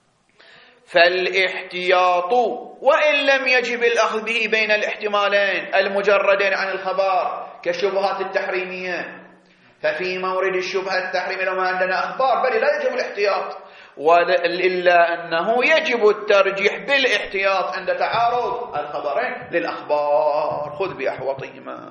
فالاحتياط وإن لم يجب الأخذ به بين الاحتمالين المجردين عن الخبر كالشبهات التحريمية، ففي مورد الشبهة التحريمية لو ما عندنا أخبار بل لا يجب الاحتياط، إلا أنه يجب الترجيح بالاحتياط عند تعارض الخبرين للأخبار. خذ بأحوطهما.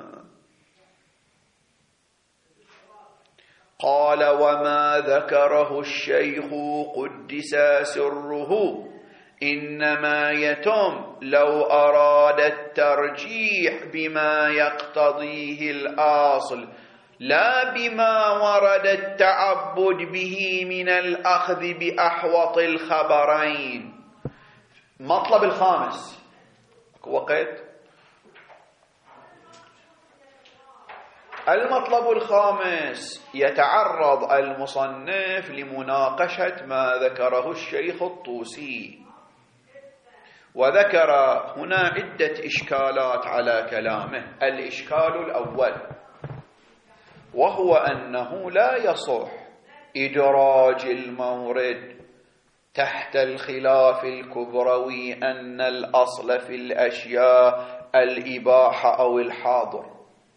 قال: وما ذكره الشيخ قدس سره إنما يتم لو أراد الترجيح بما يقتضيه الأصل لا بما ورد التعبد به من الأخذ بأحوط الخبرين. مطلب الخامس وقت المطلب الخامس يتعرض المصنف لمناقشة ما ذكره الشيخ الطوسي، وذكر هنا عدة إشكالات على كلامه. الإشكال الأول وهو أنه لا يصح إدراج المورد تحت الخلاف الكبروي أن الأصل في الأشياء الإباحة أو الحاضر،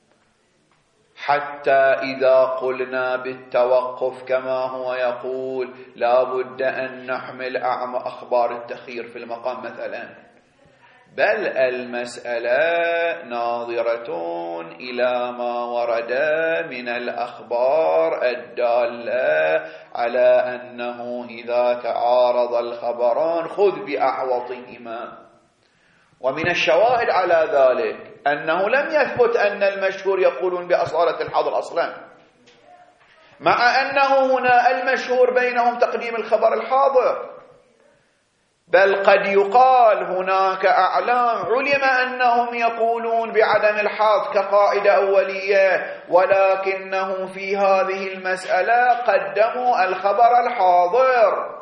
حتى إذا قلنا بالتوقف كما هو يقول لا بد أن نحمل أعم أخبار التخيير في المقام مثلا، بل المسألة ناظرة إلى ما ورد من الأخبار الدالة على أنه إذا تعارض الخبران خذ بأحوطهما. ومن الشواهد على ذلك أنه لم يثبت أن المشهور يقولون بأصالة الحظر أصلا، مع أنه هنا المشهور بينهم تقديم الخبر الحاضر، بل قد يقال هناك أعلام علم أنهم يقولون بعدم الحظ كقاعدة أولية، ولكنه في هذه المسألة قدموا الخبر الحاضر.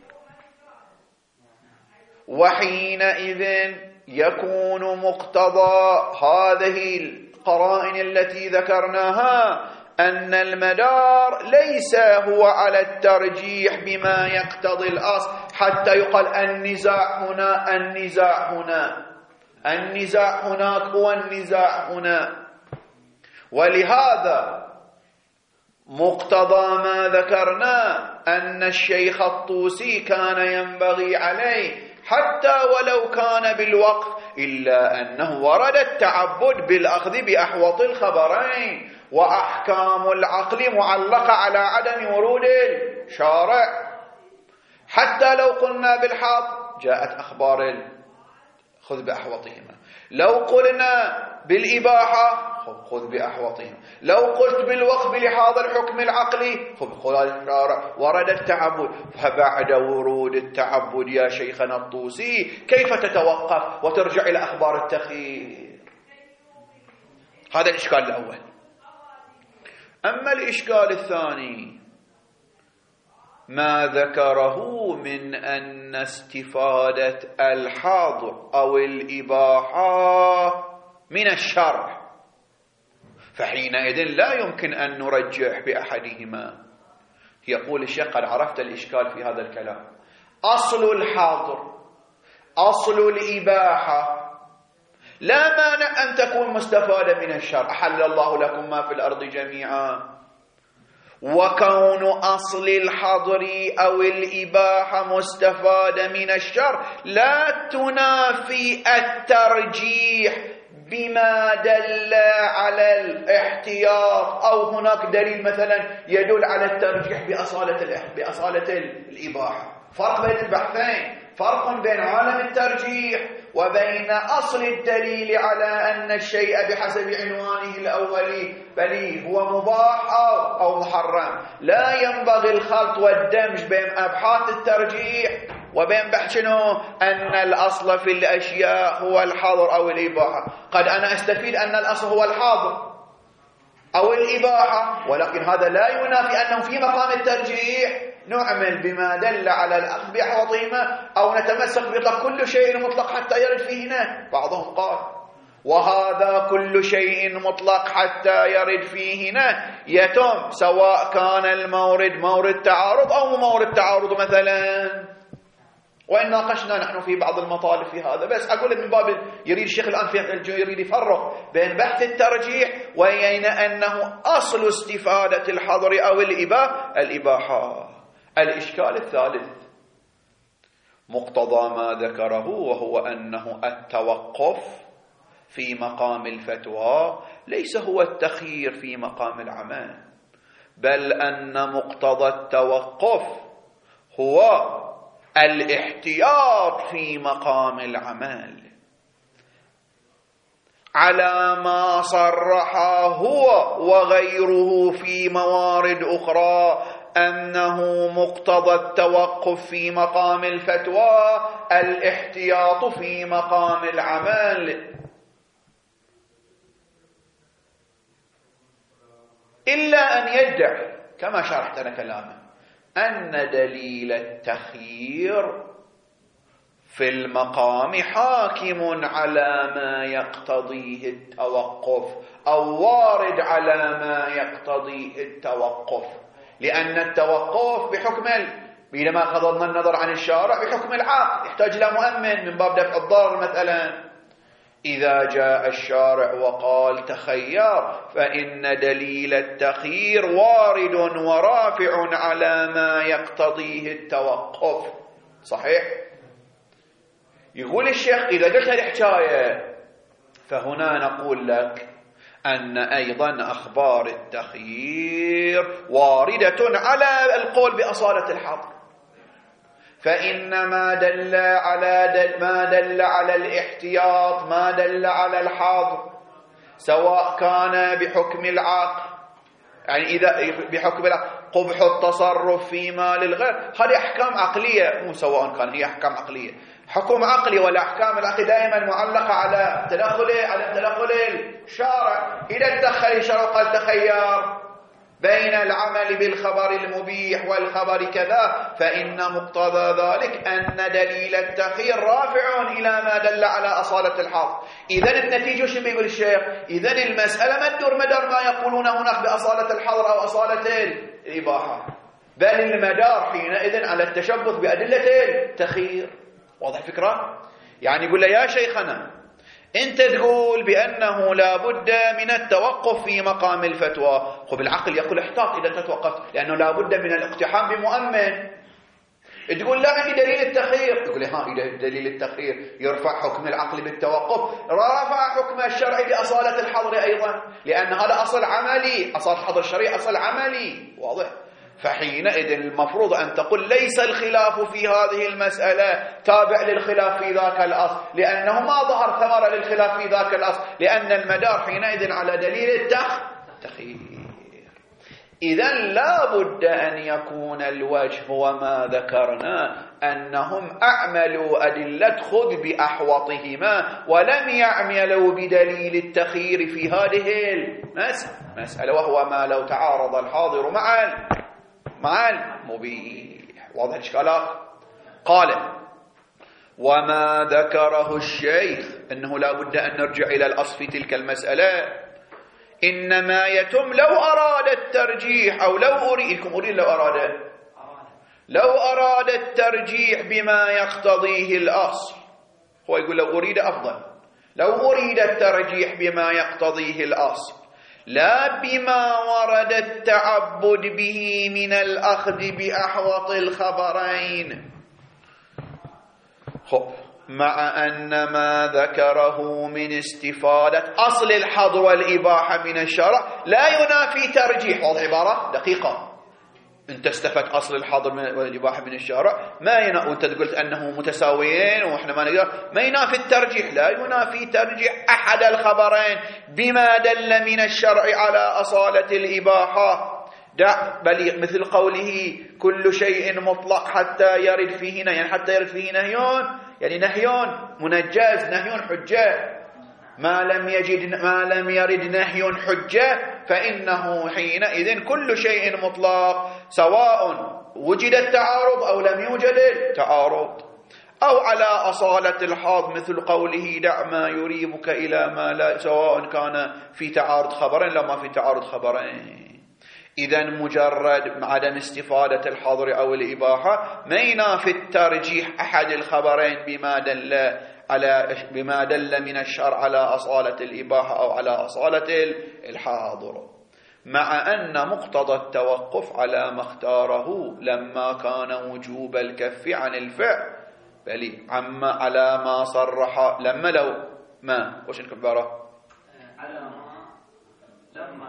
وحينئذ يكون مقتضى هذه القرائن التي ذكرناها أن المدار ليس هو على الترجيح بما يقتضي الأصل حتى يقال النزاع هنا النزاع هنا النزاع هناك هو النزاع هنا. ولهذا مقتضى ما ذكرنا أن الشيخ الطوسي كان ينبغي عليه حتى ولو كان بالوقف، إلا أنه ورد التعبد بالأخذ بأحوط الخبرين، وأحكام العقل معلقة على عدم ورود الشارع. حتى لو قلنا بالحظ جاءت أخبار خذ بأحوطهما، لو قلنا بالإباحة خذ بأحوطهما، لو قلت بالوقف بلحاظ الحكم العقلي خذ الشارع، ورد التعبد. فبعد ورود التعبد يا شيخنا الطوسي كيف تتوقف وترجع إلى أخبار التخيير؟ هذا الإشكال الأول. أما الإشكال الثاني ما ذكره من أن استفادة الحاضر أو الإباحة من الشرع، فحينئذ لا يمكن أن نرجح بأحدهما. يقول الشيخ قد عرفت الإشكال في هذا الكلام. أصل الحاضر أصل الإباحة لا مانع أن تكون مستفادة من الشرع، أحل الله لكم ما في الأرض جميعا. وكون أصل الحظر أو الإباحة مستفادة من الشرع لا تنافي الترجيح بما دل على الاحتياط، أو هناك دليل مثلا يدل على الترجيح بأصالة بأصالة الإباحة. فرق بين البحثين، فرق بين عالم الترجيح وبين أصل الدليل على أن الشيء بحسب عنوانه الأولي بل هو مباح أو محرم. لا ينبغي الخلط والدمج بين أبحاث الترجيح وبين بحث شنو أن الأصل في الأشياء هو الحظر أو الإباحة. قد أنا أستفيد أن الأصل هو الحظر أو الإباحة، ولكن هذا لا ينافي أنه في مقام الترجيح نعمل بما دل على الأخذ بأحوطهما، أو نتمسك بإطلاق كل شيء مطلق حتى يرد فيه نهي. بعضهم قال وهذا كل شيء مطلق حتى يرد فيه نهي يتم سواء كان المورد مورد تعارض أو مورد تعارض مثلا. وإن ناقشنا نحن في بعض المطالب في هذا، بس أقول من باب يريد الشيخ الآن في يريد يفرق بين بحث الترجيح وبين أنه أصل استفادة الحظر أو الإباحة الإباحة. الإشكال الثالث مقتضى ما ذكره، وهو أنه التوقف في مقام الفتوى ليس هو التخيير في مقام العمل، بل أن مقتضى التوقف هو الاحتياط في مقام العمل على ما صرح هو وغيره في موارد أخرى أنه مقتضى التوقف في مقام الفتوى الاحتياط في مقام العمل، إلا أن يدعي كما شرحت أنا كلامه أن دليل التخيير في المقام حاكم على ما يقتضيه التوقف أو وارد على ما يقتضيه التوقف، لأن التوقف بحكم بينما غضضنا النظر عن الشارع بحكم العقل يحتاج إلى مؤمن من باب دفع الضرر. مثلا إذا جاء الشارع وقال تخير فإن دليل التخيير وارد ورافع على ما يقتضيه التوقف. صحيح؟ يقول الشيخ إذا قلت الحكاية فهنا نقول لك أن أيضا أخبار التخيير واردة على القول بأصالة الحظر، فإن ما دل على دل ما دل على الاحتياط ما دل على الحظر سواء كان بحكم العقل، يعني إذا بحكم العقل قبح التصرف في مال الغير، هذه أحكام عقلية، مو سواء كان هي أحكام عقلية حكم عقلي، والأحكام العقلية دائما معلقة على تدخل على تدخل الشارع. إذا تدخل الشارع قال تخير بين العمل بالخبر المبيح والخبر كذا، فإن مقتضى ذلك أن دليل التخيير رافع إلى ما دل على أصالة الحظر. إذن النتيجة شو بيقول الشيخ؟ إذن المسألة ما تدور مدار ما يقولون هناك بأصالة الحظر أو أصالة الإباحة، بل المدار حينئذ على التشبث بأدلة التخيير. واضح الفكرة؟ يعني يقول له يا شيخنا أنت تقول بأنه لا بد من التوقف في مقام الفتوى، خب العقل يقول احتاط إذا توقفت، لأنه لا بد من الاقتحام بمؤمن. تقول لا عندي دليل التخيير، تقول ها إذا دليل التخيير يرفع حكم العقل بالتوقف، رافع حكم الشرع بأصالة الحظر أيضا، لأن هذا أصل عملي، أصل الحظر الشرعي أصل عملي. واضح؟ فحينئذ المفروض أن تقول ليس الخلاف في هذه المسألة تابع للخلاف في ذاك الأصل، لأنه ما ظهر ثمرة للخلاف في ذاك الأصل، لأن المدار حينئذ على دليل التخيير. إذن لا بد أن يكون الوجه هو ما ذكرنا، أنهم أعملوا أدلة خذ بأحوطهما ولم يعملوا بدليل التخيير في هذه المسألة، وهو ما لو تعارض الحاضر مع مع المبيح. واضح الإشكالات؟ قال وما ذكره الشيخ أنه لا بد أن نرجع إلى الأصل في تلك المسألة، إنما يتم لو أراد الترجيح أو لو أريدكم أريد لو أراد لو أراد الترجيح بما يقتضيه الأصل. هو يقول لو أريد أفضل، لو أريد الترجيح بما يقتضيه الأصل لا بما ورد التعبد به من الأخذ بأحوط الخبرين. خب مع أن ما ذكره من استفادة أصل الحظر والإباحة من الشرع لا ينافي ترجيح. واضح عبارة دقيقة، انت استفدت أصل الحظر والإباحة من الشرع ما ينافي، وانت قلت أنه متساويين وإحنا ما نقدر، ما ينافي الترجيح، لا ينافي ترجيح أحد الخبرين بما دل من الشرع على أصالة الإباحة. دع بل مثل قوله كل شيء مطلق حتى يرد فيه نهي، يعني حتى يرد فيه نهيون، يعني نهيون منجز، نهيون حجة. ما لم يجد ما لم يرد نهي حجة فإنه حينئذ كل شيء مطلق، سواء وجد التعارض أو لم يوجد التعارض. أو على أصالة الحاض مثل قوله دع ما يريبك إلى ما لا، سواء كان في تعارض خبرين لما في تعارض خبرين. إذن مجرد عدم استفادة الحظر أو الإباحة ما ينافي الترجيح أحد الخبرين بما دل على بما دل من الشرع على أصالة الإباحة أو على أصالة الحاضر، مع أن مقتضى التوقف على ما اختاره لما كان وجوب الكف عن الفعل، بل عما على ما صرح لما لو ما وش الكبارة على ما لما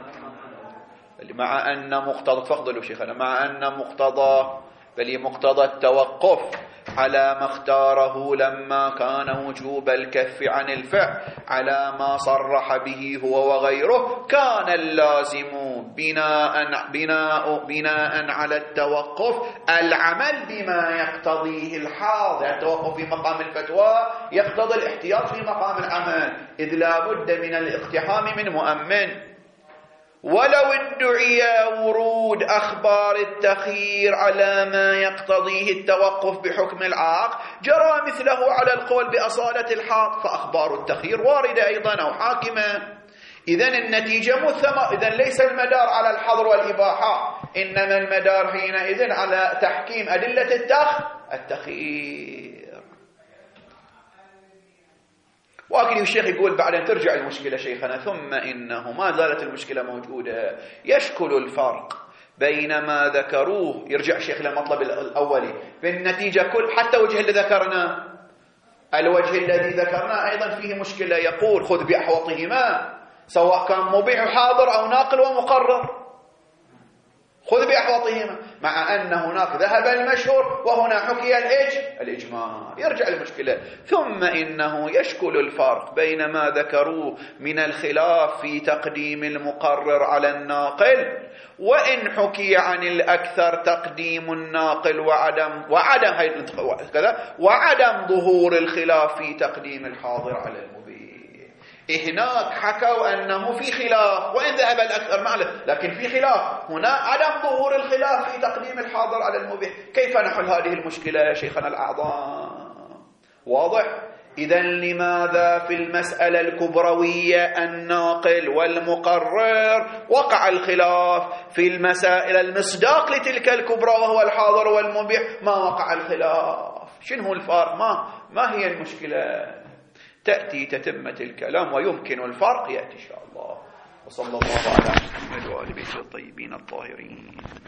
مع أن مقتضى تفضلوا شيخنا مع أن مقتضى بل مقتضى التوقف على ما اختاره لما كان وجوب الكف عن الفعل على ما صرح به هو وغيره، كان اللازم بناء بناء بناء على التوقف العمل بما يقتضيه الحاضر. التوقف في مقام الفتوى يقتضي الاحتياط في مقام العمل، إذ لا بد من الاقتحام من مؤمن. ولو ادعي ورود أخبار التخيير على ما يقتضيه التوقف بحكم العاق جرى مثله على القول بأصالة الحاق، فأخبار التخيير واردة أيضا أو حاكمة. إذن النتيجة مثمة، إذن ليس المدار على الحظر والإباحة، إنما المدار حينئذ على تحكيم أدلة التخ التخيير. وأكيد الشيخ يقول بعد أن ترجع المشكلة شيخنا ثم إنه ما زالت المشكلة موجودة، يشكل الفرق بين ما ذكروه. يرجع الشيخ للمطلب الأولي بالنتيجة كل حتى وجه اللي ذكرنا، الوجه الذي ذكرنا أيضا فيه مشكلة. يقول خذ بأحوطهما سواء كان مبيح حاضر أو ناقل ومقرر، خذ بأحوطهما، مع أن هناك ذهب المشهور وهنا حكي الإجماع. يرجع المشكلة ثم إنه يشكل الفرق بين ما ذكروه من الخلاف في تقديم المقرر على الناقل، وإن حكي عن الأكثر تقديم الناقل وعدم وعدم كذا وعدم ظهور الخلاف في تقديم الحاضر على المبيح. هناك حكوا أنه في خلاف، وإن ذهب الأكثر معله، لكن في خلاف. هنا عدم ظهور الخلاف في تقديم الحاضر على المبيح. كيف نحل هذه المشكلة يا شيخنا الأعظم؟ واضح؟ إذن لماذا في المسألة الكبروية الناقل والمقرر وقع الخلاف؟ في المسائل المصداق لتلك الكبرى وهو الحاضر والمبيح ما وقع الخلاف. شنو الفرق؟ ما, ما هي المشكلة؟ تأتي تتمة الكلام ويمكن الفرق يأتي إن شاء الله. وصلى الله على محمد وآل بيته الطيبين الطاهرين.